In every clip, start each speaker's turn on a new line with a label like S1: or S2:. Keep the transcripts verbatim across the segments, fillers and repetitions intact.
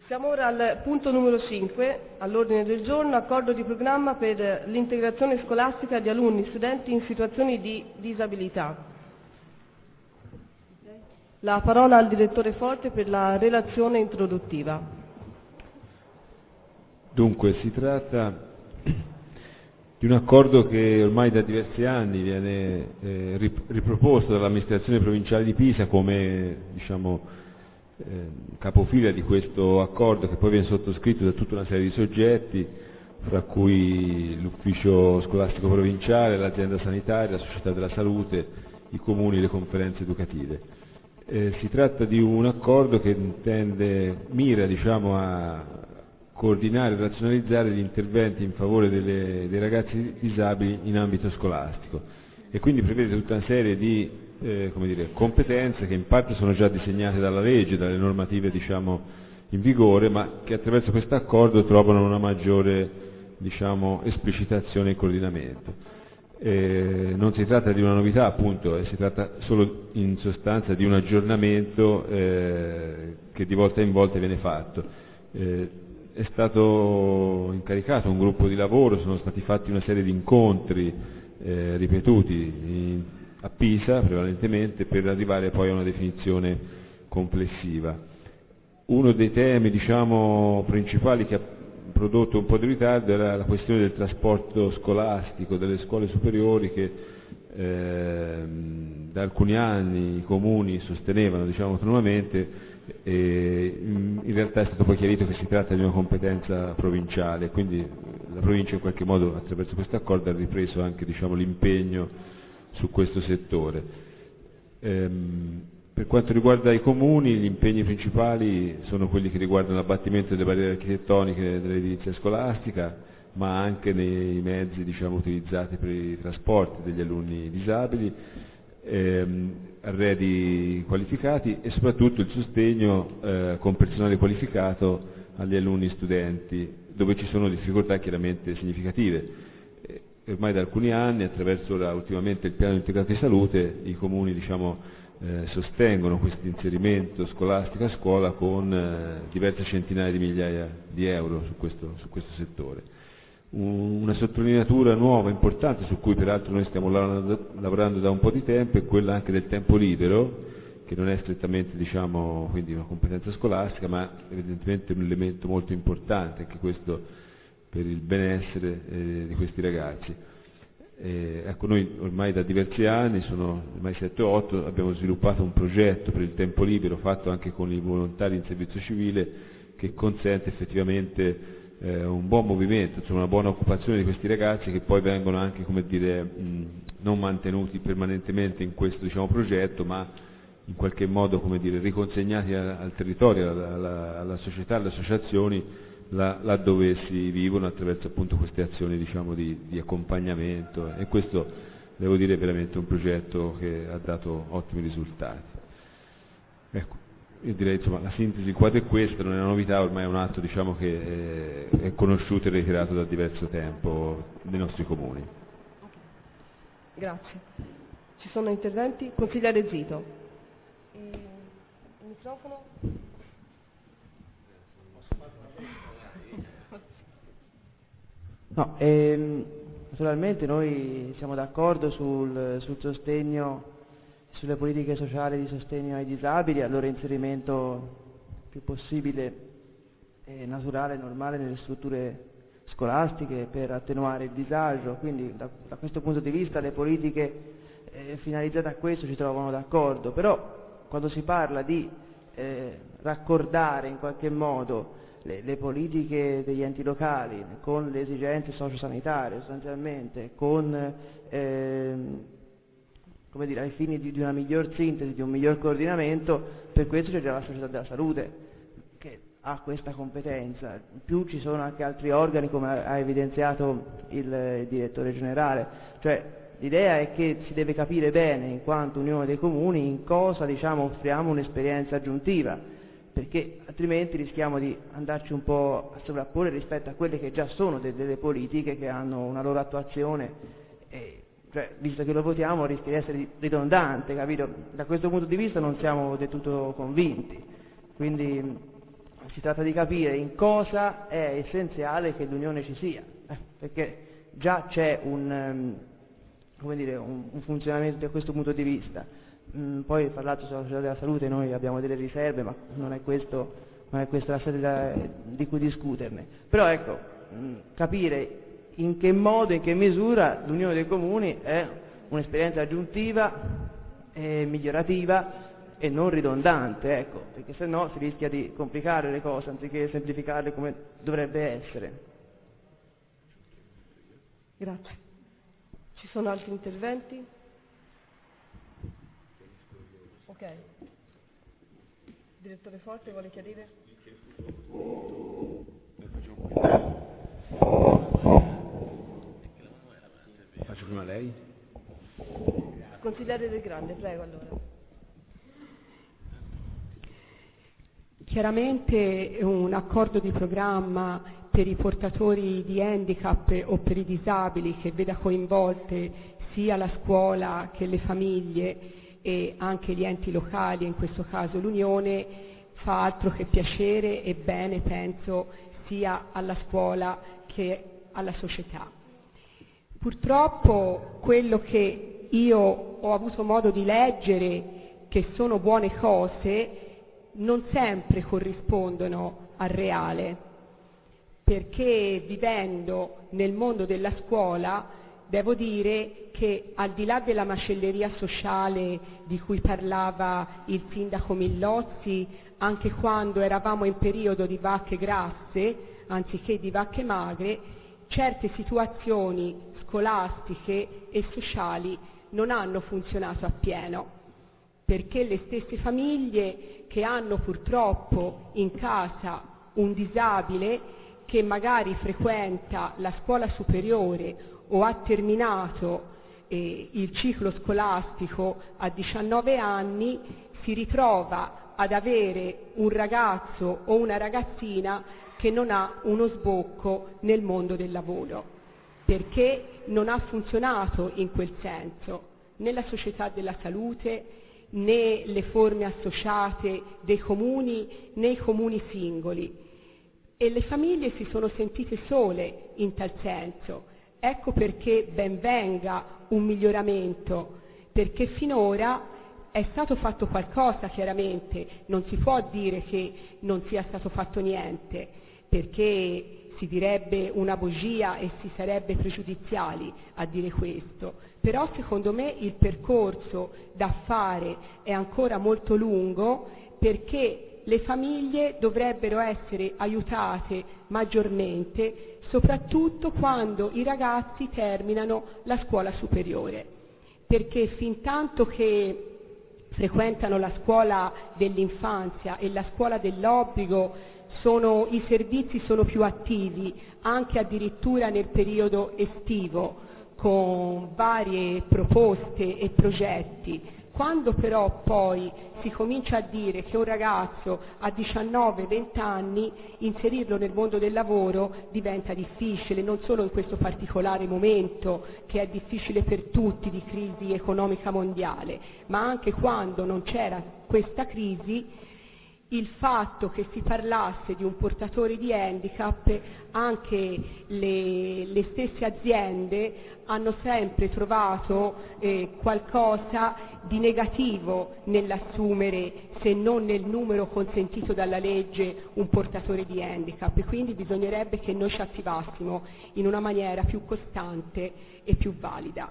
S1: Siamo ora al punto numero cinque, all'ordine del giorno, accordo di programma per l'integrazione scolastica di alunni studenti in situazioni di disabilità. La parola al direttore Forte per la relazione introduttiva.
S2: Dunque, si tratta di un accordo che ormai da diversi anni viene eh, riproposto dall'amministrazione provinciale di Pisa come, diciamo, eh, capofila di questo accordo, che poi viene sottoscritto da tutta una serie di soggetti, fra cui l'ufficio scolastico provinciale, l'azienda sanitaria, la società della salute, i comuni e le conferenze educative. Eh, si tratta di un accordo che intende, mira diciamo, a coordinare e razionalizzare gli interventi in favore delle, dei ragazzi disabili in ambito scolastico e quindi prevede tutta una serie di eh, come dire, competenze che in parte sono già disegnate dalla legge, dalle normative diciamo, in vigore, ma che attraverso questo accordo trovano una maggiore diciamo, esplicitazione e coordinamento. Eh, non si tratta di una novità, appunto, eh, si tratta solo in sostanza di un aggiornamento eh, che di volta in volta viene fatto. Eh, È stato incaricato un gruppo di lavoro, sono stati fatti una serie di incontri eh, ripetuti in, a Pisa prevalentemente per arrivare poi a una definizione complessiva. Uno dei temi diciamo, principali che ha prodotto un po' di ritardo era la questione del trasporto scolastico delle scuole superiori che eh, da alcuni anni i comuni sostenevano diciamo, autonomamente. E in realtà è stato poi chiarito che si tratta di una competenza provinciale, quindi la provincia in qualche modo attraverso questo accordo ha ripreso anche diciamo, l'impegno su questo settore. Ehm, per quanto riguarda i comuni, gli impegni principali sono quelli che riguardano l'abbattimento delle barriere architettoniche dell'edilizia scolastica, ma anche nei mezzi diciamo, utilizzati per i trasporti degli alunni disabili, ehm, arredi qualificati e soprattutto il sostegno eh, con personale qualificato agli alunni studenti, dove ci sono difficoltà chiaramente significative. Eh, ormai da alcuni anni, attraverso ora, ultimamente il piano integrato di salute, i comuni diciamo, eh, sostengono questo inserimento scolastico a scuola con eh, diverse centinaia di migliaia di euro su questo, su questo settore. Una sottolineatura nuova, importante, su cui peraltro noi stiamo lavorando, lavorando da un po' di tempo, è quella anche del tempo libero, che non è strettamente diciamo, quindi una competenza scolastica, ma evidentemente un elemento molto importante, anche questo per il benessere eh, di questi ragazzi. Eh, ecco, noi ormai da diversi anni, sono ormai sette o otto, abbiamo sviluppato un progetto per il tempo libero, fatto anche con i volontari in servizio civile, che consente effettivamente Eh, un buon movimento, insomma una buona occupazione di questi ragazzi che poi vengono anche come dire, mh, non mantenuti permanentemente in questo diciamo, progetto, ma in qualche modo come dire, riconsegnati a, al territorio, alla, alla, alla società, alle associazioni, là, là dove si vivono attraverso appunto queste azioni diciamo, di, di accompagnamento e questo devo dire è veramente un progetto che ha dato ottimi risultati. Ecco. Io direi insomma la sintesi quadro è questa, non è una novità, ormai è un atto diciamo, che è, è conosciuto e ritirato da diverso tempo nei nostri comuni.
S1: Grazie. Ci sono interventi? Consigliere Zito. E il microfono?
S3: No, ehm, naturalmente noi siamo d'accordo sul, sul sostegno sulle politiche sociali di sostegno ai disabili, al loro inserimento più possibile e naturale e normale nelle strutture scolastiche per attenuare il disagio, quindi da, da questo punto di vista le politiche eh, finalizzate a questo ci trovano d'accordo, però quando si parla di eh, raccordare in qualche modo le, le politiche degli enti locali con le esigenze sociosanitarie sostanzialmente, con eh, come dire, ai fini di, di una miglior sintesi, di un miglior coordinamento, per questo c'è già la società della salute che ha questa competenza. In più ci sono anche altri organi, come ha evidenziato il, il direttore generale, cioè l'idea è che si deve capire bene, in quanto Unione dei Comuni, in cosa diciamo, offriamo un'esperienza aggiuntiva, perché altrimenti rischiamo di andarci un po' a sovrapporre rispetto a quelle che già sono delle, delle politiche che hanno una loro attuazione. E, Cioè, visto che lo votiamo rischia di essere ridondante, capito? Da questo punto di vista non siamo del tutto convinti, quindi si tratta di capire in cosa è essenziale che l'unione ci sia, eh, perché già c'è un, um, come dire, un, un funzionamento da questo punto di vista. Mm, poi parlato sulla società della salute noi abbiamo delle riserve, ma non è questo, non è questa la sede da, di cui discuterne. Però ecco, mh, capire in che modo, in che misura l'unione dei comuni è un'esperienza aggiuntiva e migliorativa e non ridondante, ecco, perché se no si rischia di complicare le cose anziché semplificarle come dovrebbe essere.
S1: Grazie. Ci sono altri interventi? Ok. Direttore Forte vuole chiarire?
S2: Faccio prima lei.
S1: Consigliere Del Grande, prego allora.
S4: Chiaramente un accordo di programma per i portatori di handicap o per i disabili che veda coinvolte sia la scuola che le famiglie e anche gli enti locali, in questo caso l'Unione, fa altro che piacere e bene, penso, sia alla scuola che alla società. Purtroppo quello che io ho avuto modo di leggere, che sono buone cose, non sempre corrispondono al reale, perché vivendo nel mondo della scuola devo dire che al di là della macelleria sociale di cui parlava il sindaco Millozzi, anche quando eravamo in periodo di vacche grasse anziché di vacche magre, certe situazioni scolastiche e sociali non hanno funzionato appieno, perché le stesse famiglie che hanno purtroppo in casa un disabile che magari frequenta la scuola superiore o ha terminato eh, il ciclo scolastico a diciannove anni, si ritrova ad avere un ragazzo o una ragazzina che non ha uno sbocco nel mondo del lavoro, perché non ha funzionato in quel senso né la società della salute, né le forme associate dei comuni, né i comuni singoli. E le famiglie si sono sentite sole in tal senso. Ecco perché ben venga un miglioramento, perché finora è stato fatto qualcosa, chiaramente, non si può dire che non sia stato fatto niente, perché si direbbe una bugia e si sarebbe pregiudiziali a dire questo. Però secondo me il percorso da fare è ancora molto lungo, perché le famiglie dovrebbero essere aiutate maggiormente, soprattutto quando i ragazzi terminano la scuola superiore, perché fin tanto che frequentano la scuola dell'infanzia e la scuola dell'obbligo sono, i servizi sono più attivi, anche addirittura nel periodo estivo, con varie proposte e progetti. Quando però poi si comincia a dire che un ragazzo a diciannove venti anni inserirlo nel mondo del lavoro diventa difficile, non solo in questo particolare momento che è difficile per tutti di crisi economica mondiale, ma anche quando non c'era questa crisi, il fatto che si parlasse di un portatore di handicap, anche le, le stesse aziende hanno sempre trovato eh, qualcosa di negativo nell'assumere, se non nel numero consentito dalla legge, un portatore di handicap, e quindi bisognerebbe che noi ci attivassimo in una maniera più costante e più valida.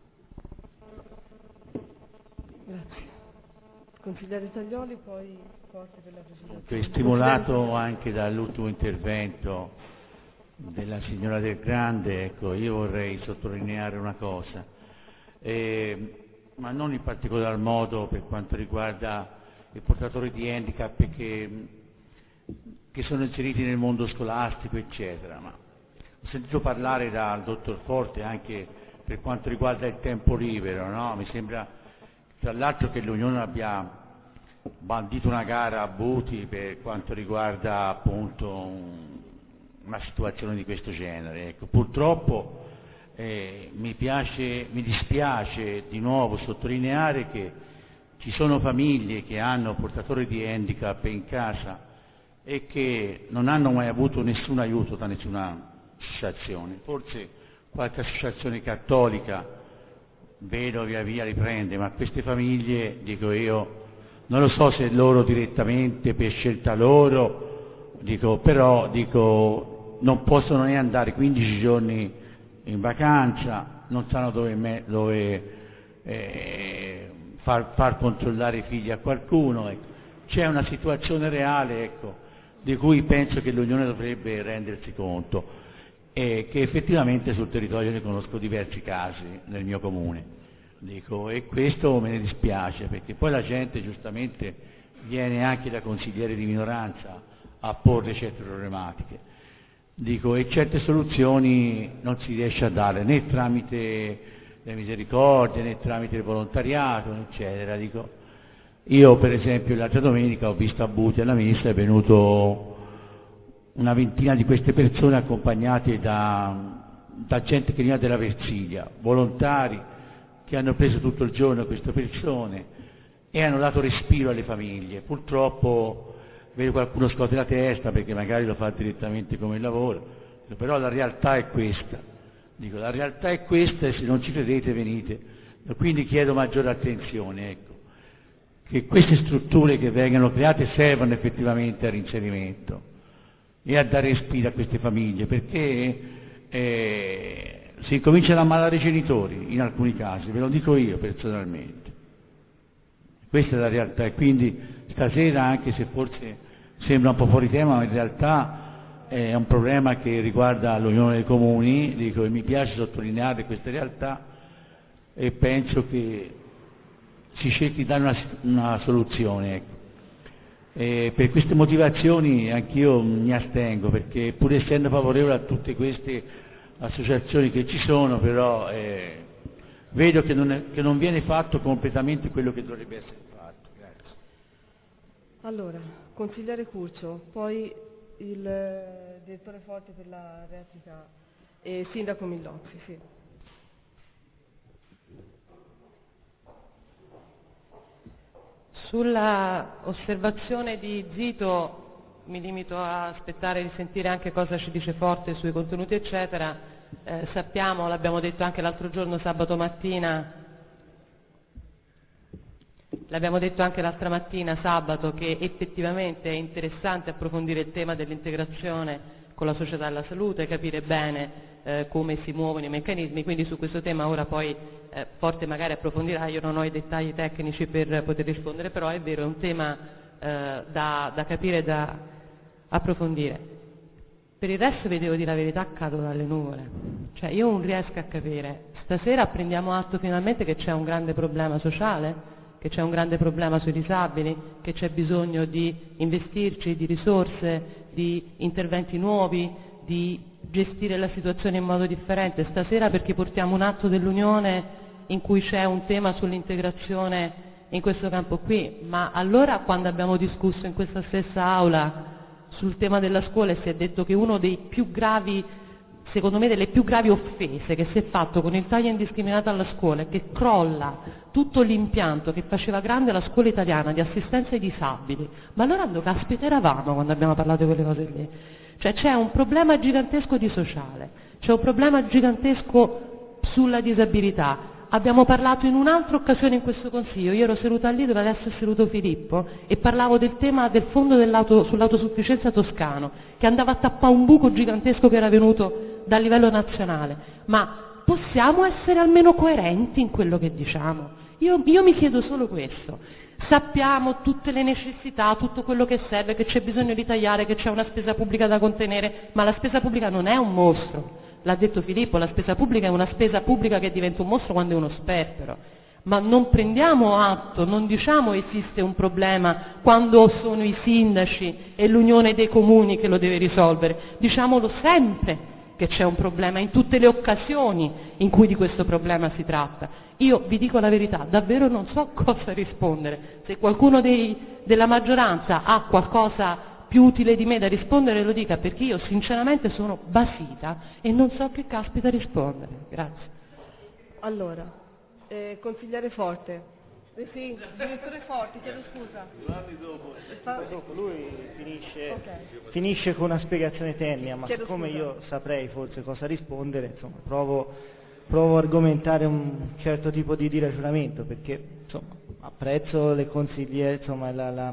S1: Grazie. Consigliere Taglioli, poi Forte per la presentazione.
S5: Stimolato anche dall'ultimo intervento della signora Del Grande, ecco, io vorrei sottolineare una cosa, eh, ma non in particolar modo per quanto riguarda i portatori di handicap che, che sono inseriti nel mondo scolastico, eccetera, ma ho sentito parlare dal dottor Forte anche per quanto riguarda il tempo libero, no? Mi sembra tra l'altro che l'Unione abbia bandito una gara a Buti per quanto riguarda appunto un, una situazione di questo genere. Ecco, purtroppo eh, mi piace, mi dispiace di nuovo sottolineare che ci sono famiglie che hanno portatori di handicap in casa e che non hanno mai avuto nessun aiuto da nessuna associazione. Forse qualche associazione cattolica, vedo via via riprende, ma queste famiglie, dico io, non lo so se loro direttamente per scelta loro, dico, però dico, non possono neanche andare quindici giorni in vacanza, non sanno dove, me, dove eh, far, far controllare i figli a qualcuno. Ecco. C'è una situazione reale, ecco, di cui penso che l'Unione dovrebbe rendersi conto, e che effettivamente sul territorio ne conosco diversi casi nel mio comune. Dico, e questo me ne dispiace, perché poi la gente giustamente viene anche da consiglieri di minoranza a porre certe problematiche. Dico, e certe soluzioni non si riesce a dare né tramite le misericordie né tramite il volontariato, eccetera. Dico, io per esempio l'altra domenica ho visto a Buti alla messa, è venuto una ventina di queste persone accompagnate da, da gente che veniva della Versilia, volontari che hanno preso tutto il giorno queste persone e hanno dato respiro alle famiglie. Purtroppo vedo qualcuno scuote la testa perché magari lo fa direttamente come lavoro, però la realtà è questa. Dico, la realtà è questa e se non ci credete venite. Quindi chiedo maggiore attenzione, ecco, che queste strutture che vengono create servono effettivamente al reinserimento e a dare respiro a queste famiglie, perché eh, si cominciano a ammalare i genitori in alcuni casi, ve lo dico io personalmente. Questa è la realtà e quindi stasera, anche se forse sembra un po' fuori tema, ma in realtà è un problema che riguarda l'Unione dei Comuni, dico, e mi piace sottolineare queste realtà e penso che si cerchi di dare una, una soluzione. Ecco. E per queste motivazioni anch'io mi astengo, perché pur essendo favorevole a tutte queste associazioni che ci sono, però eh, vedo che non, è, che non viene fatto completamente quello che dovrebbe essere fatto. Grazie.
S1: Allora, consigliere Curcio, poi il direttore Forte per la replica e sindaco Millozzi. Sì.
S6: Sulla osservazione di Zito mi limito a aspettare di sentire anche cosa ci dice Forte sui contenuti eccetera. Eh, sappiamo, l'abbiamo detto anche l'altro giorno sabato mattina, l'abbiamo detto anche l'altra mattina sabato, che effettivamente è interessante approfondire il tema dell'integrazione con la società della salute, capire bene eh, come si muovono i meccanismi, quindi su questo tema ora poi eh, Forte magari approfondirà, io non ho i dettagli tecnici per poter rispondere, però è vero, è un tema eh, da, da capire e da approfondire. Per il resto vi devo dire la verità, cado dalle nuvole, cioè io non riesco a capire, stasera prendiamo atto finalmente che c'è un grande problema sociale, che c'è un grande problema sui disabili, che c'è bisogno di investirci, di risorse, di interventi nuovi, di gestire la situazione in modo differente. Stasera perché portiamo un atto dell'Unione in cui c'è un tema sull'integrazione in questo campo qui, ma allora quando abbiamo discusso in questa stessa aula sul tema della scuola e si è detto che uno dei più gravi, secondo me delle più gravi offese che si è fatto con il taglio indiscriminato alla scuola è che crolla tutto l'impianto che faceva grande la scuola italiana di assistenza ai disabili, ma allora dove caspita eravamo quando abbiamo parlato di quelle cose lì? Cioè c'è un problema gigantesco di sociale, c'è un problema gigantesco sulla disabilità. Abbiamo parlato in un'altra occasione in questo Consiglio, io ero seduta lì dove adesso è seduto Filippo e parlavo del tema del fondo dell'auto, sull'autosufficienza toscano, che andava a tappare un buco gigantesco che era venuto dal livello nazionale. Ma possiamo essere almeno coerenti in quello che diciamo? Io, io mi chiedo solo questo. Sappiamo tutte le necessità, tutto quello che serve, che c'è bisogno di tagliare, che c'è una spesa pubblica da contenere, ma la spesa pubblica non è un mostro. L'ha detto Filippo, la spesa pubblica è una spesa pubblica che diventa un mostro quando è uno sperpero. Ma non prendiamo atto, non diciamo esiste un problema quando sono i sindaci e l'Unione dei Comuni che lo deve risolvere. Diciamolo sempre che c'è un problema, in tutte le occasioni in cui di questo problema si tratta. Io vi dico la verità, davvero non so cosa rispondere. Se qualcuno dei, della maggioranza ha qualcosa più utile di me da rispondere lo dica, perché io sinceramente sono basita e non so che caspita rispondere. Grazie.
S1: Allora, eh, consigliere Forte, Eh sì, direttore Forti, chiedo scusa.
S7: Poi dopo lui finisce,
S1: Okay.
S7: finisce con una spiegazione tecnica, ma
S1: Chiedo
S7: siccome
S1: scusa.
S7: io saprei forse cosa rispondere, insomma, provo, provo a argomentare un certo tipo di, di ragionamento, perché insomma, apprezzo le consigliere, insomma, la, la,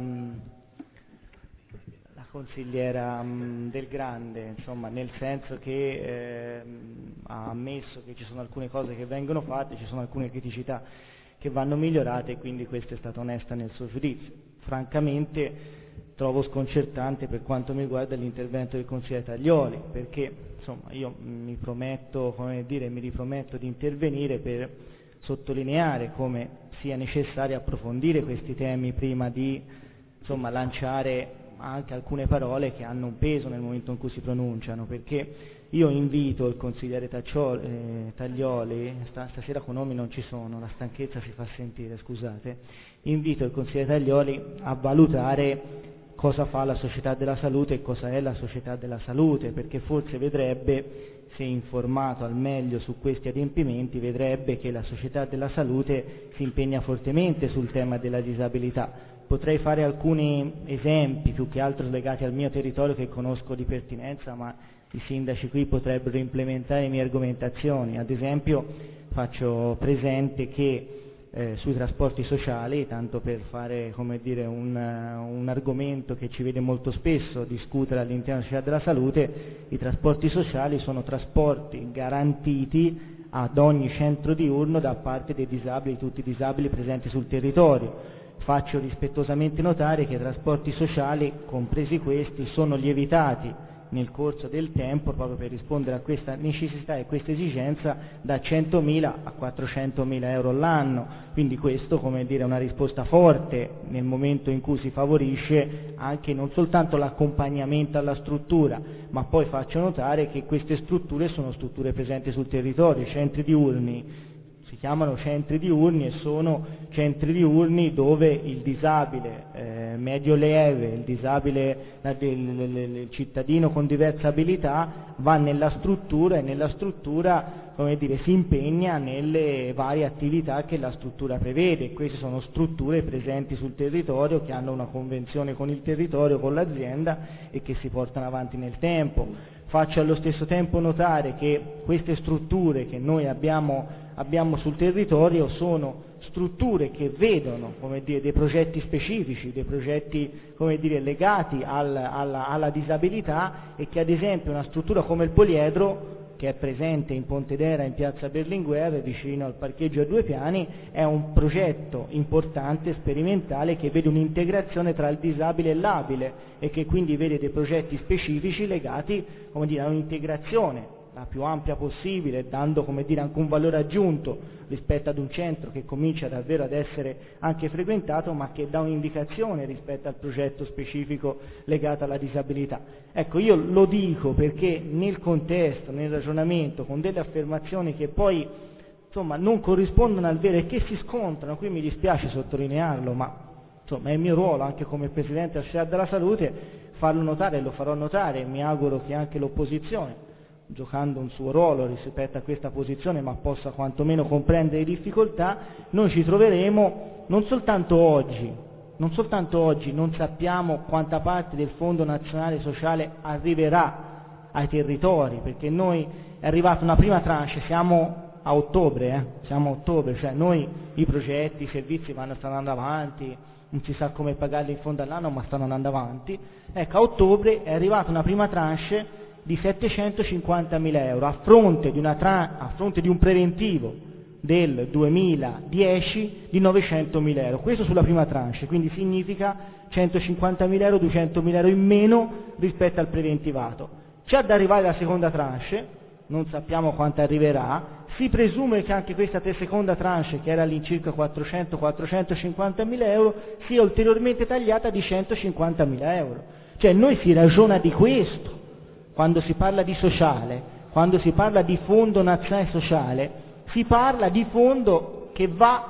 S7: la consigliera mh, Del Grande, insomma, nel senso che eh, ha ammesso che ci sono alcune cose che vengono fatte, ci sono alcune criticità che vanno migliorate, e quindi questa è stata onesta nel suo giudizio. Francamente trovo sconcertante per quanto mi riguarda l'intervento del consigliere Taglioli, perché insomma io mi prometto, come dire, mi riprometto di intervenire per sottolineare come sia necessario approfondire questi temi prima di insomma lanciare anche alcune parole che hanno un peso nel momento in cui si pronunciano, perché io invito il consigliere Taccioli, eh, Taglioli, sta, stasera con nomi non ci sono, la stanchezza si fa sentire, scusate, invito il consigliere Taglioli a valutare cosa fa la società della salute e cosa è la società della salute, perché forse vedrebbe, se informato al meglio su questi adempimenti, vedrebbe che la società della salute si impegna fortemente sul tema della disabilità. Potrei fare alcuni esempi, più che altro legati al mio territorio che conosco di pertinenza, ma i sindaci qui potrebbero implementare le mie argomentazioni. Ad esempio faccio presente che eh, sui trasporti sociali, tanto per fare, come dire, un, un argomento che ci vede molto spesso discutere all'interno della società della salute, i trasporti sociali sono trasporti garantiti ad ogni centro diurno da parte dei disabili, tutti i disabili presenti sul territorio. Faccio rispettosamente notare che i trasporti sociali, compresi questi, sono lievitati nel corso del tempo, proprio per rispondere a questa necessità e questa esigenza, da centomila a quattrocentomila euro l'anno. Quindi questo, come dire, è una risposta forte nel momento in cui si favorisce anche non soltanto l'accompagnamento alla struttura, ma poi faccio notare che queste strutture sono strutture presenti sul territorio, i centri diurni si chiamano centri diurni e sono centri diurni dove il disabile eh, medio lieve, il disabile, il, il, il cittadino con diversa abilità va nella struttura e nella struttura, come dire, si impegna nelle varie attività che la struttura prevede. Queste sono strutture presenti sul territorio che hanno una convenzione con il territorio, con l'azienda, e che si portano avanti nel tempo. Faccio allo stesso tempo notare che queste strutture che noi abbiamo abbiamo sul territorio sono strutture che vedono, come dire, dei progetti specifici, dei progetti, come dire, legati al, alla, alla disabilità, e che ad esempio una struttura come il poliedro, che è presente in Pontedera, in piazza Berlinguer, vicino al parcheggio a due piani, è un progetto importante, sperimentale, che vede un'integrazione tra il disabile e l'abile e che quindi vede dei progetti specifici legati, come dire, a un'integrazione la più ampia possibile, dando, come dire, anche un valore aggiunto rispetto ad un centro che comincia davvero ad essere anche frequentato, ma che dà un'indicazione rispetto al progetto specifico legato alla disabilità. Ecco, io lo dico perché nel contesto, nel ragionamento, con delle affermazioni che poi insomma non corrispondono al vero e che si scontrano, qui mi dispiace sottolinearlo, ma insomma è il mio ruolo anche come Presidente della Società della Salute farlo notare, e lo farò notare, e mi auguro che anche l'opposizione, giocando un suo ruolo rispetto a questa posizione, ma possa quantomeno comprendere le difficoltà. Noi ci troveremo non soltanto oggi, non soltanto oggi non sappiamo quanta parte del Fondo Nazionale Sociale arriverà ai territori, perché noi è arrivata una prima tranche, siamo a ottobre, eh? siamo a ottobre, cioè noi i progetti, i servizi vanno, stanno andando avanti, non si sa come pagarli in fondo all'anno, ma stanno andando avanti. Ecco, a ottobre è arrivata una prima tranche di settecentocinquantamila euro, a fronte di, una tra- a fronte di un preventivo del duemiladieci di novecentomila euro. Questo sulla prima tranche, quindi significa centocinquantamila euro, duecentomila euro in meno rispetto al preventivato. C'è da arrivare la seconda tranche, non sappiamo quanto arriverà, si presume che anche questa seconda tranche, che era all'incirca quattrocento quattrocentocinquantamila euro, sia ulteriormente tagliata di centocinquantamila euro. Cioè noi si ragiona di questo. Quando si parla di sociale, quando si parla di fondo nazionale sociale, si parla di fondo che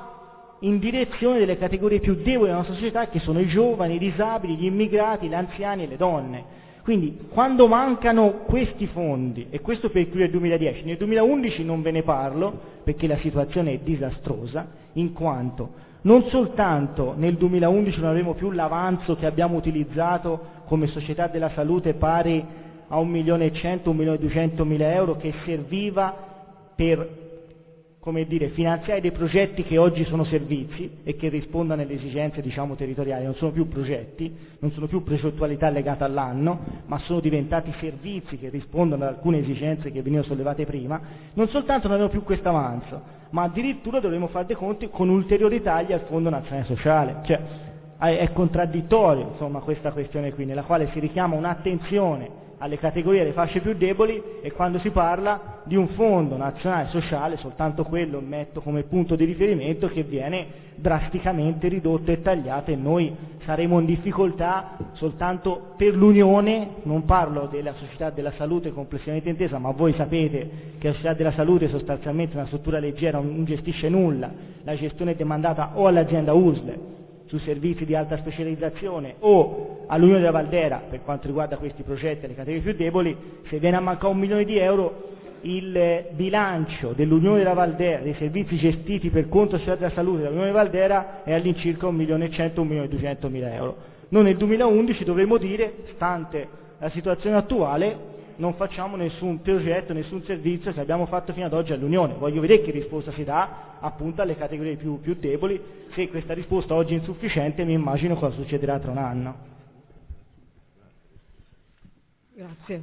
S7: va in direzione delle categorie più deboli della nostra società, che sono i giovani, i disabili, gli immigrati, gli anziani e le donne. Quindi quando mancano questi fondi, e questo per il duemiladieci, nel duemilaundici non ve ne parlo perché la situazione è disastrosa, in quanto non soltanto nel duemilaundici non avremo più l'avanzo che abbiamo utilizzato come società della salute pari a un milione e cento, un milione e duecentomila euro che serviva per, come dire, finanziare dei progetti che oggi sono servizi e che rispondono alle esigenze, diciamo, territoriali, non sono più progetti, non sono più progettualità legate all'anno, ma sono diventati servizi che rispondono ad alcune esigenze che venivano sollevate prima. Non soltanto non abbiamo più questo avanzo, ma addirittura dovremo fare dei conti con ulteriori tagli al Fondo Nazionale Sociale. Cioè, è contraddittorio, insomma, questa questione qui, nella quale si richiama un'attenzione alle categorie delle fasce più deboli e quando si parla di un fondo nazionale sociale, soltanto quello metto come punto di riferimento, che viene drasticamente ridotto e tagliato, e noi saremo in difficoltà soltanto per l'Unione. Non parlo della società della salute complessivamente intesa, ma voi sapete che la società della salute è sostanzialmente una struttura leggera, non gestisce nulla, la gestione è demandata o all'azienda U S L su servizi di alta specializzazione o all'Unione della Valdera per quanto riguarda questi progetti alle categorie più deboli. Se viene a mancare un milione di euro, il bilancio dell'Unione della Valdera, dei servizi gestiti per conto della società della salute dell'Unione della Valdera, è all'incirca un milione e cento, un milione e duecentomila euro. Noi nel duemilaundici dovremo dire, stante la situazione attuale, non facciamo nessun progetto, nessun servizio che abbiamo fatto fino ad oggi all'Unione. Voglio vedere che risposta si dà appunto alle categorie più, più deboli. Se questa risposta oggi è insufficiente, mi immagino cosa succederà tra un anno.
S1: Grazie.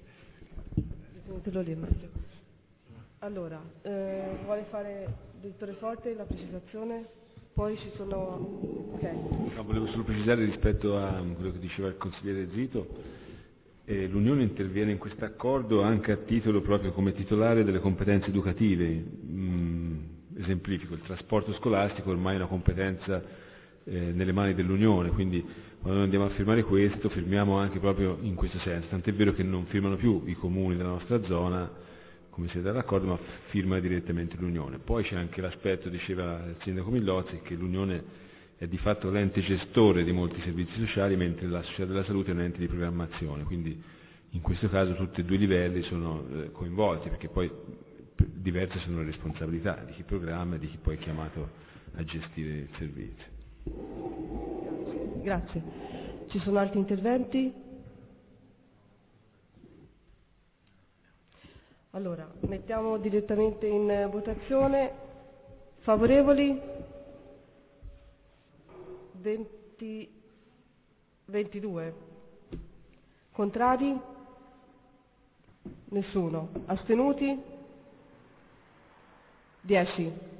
S1: Allora, eh, vuole fare, direttore Forte, la precisazione? Poi ci sono... Okay.
S2: No, volevo solo precisare rispetto a quello che diceva il consigliere Zito. Eh, L'Unione interviene in questo accordo anche a titolo proprio come titolare delle competenze educative. Mm, esemplifico, il trasporto scolastico ormai è una competenza eh, nelle mani dell'Unione, quindi quando noi andiamo a firmare questo firmiamo anche proprio in questo senso, tant'è vero che non firmano più i comuni della nostra zona come siete d'accordo, ma firma direttamente l'Unione. Poi c'è anche l'aspetto, diceva il sindaco Millozzi, che l'Unione è di fatto l'ente gestore di molti servizi sociali, mentre la società della salute è un ente di programmazione, quindi in questo caso tutti e due i livelli sono eh, coinvolti, perché poi diverse sono le responsabilità di chi programma e di chi poi è chiamato a gestire il servizio.
S1: Grazie. Grazie. Ci sono altri interventi? Allora, mettiamo direttamente in votazione. Favorevoli? venti, ventidue. Contrari? Nessuno. Astenuti? dieci.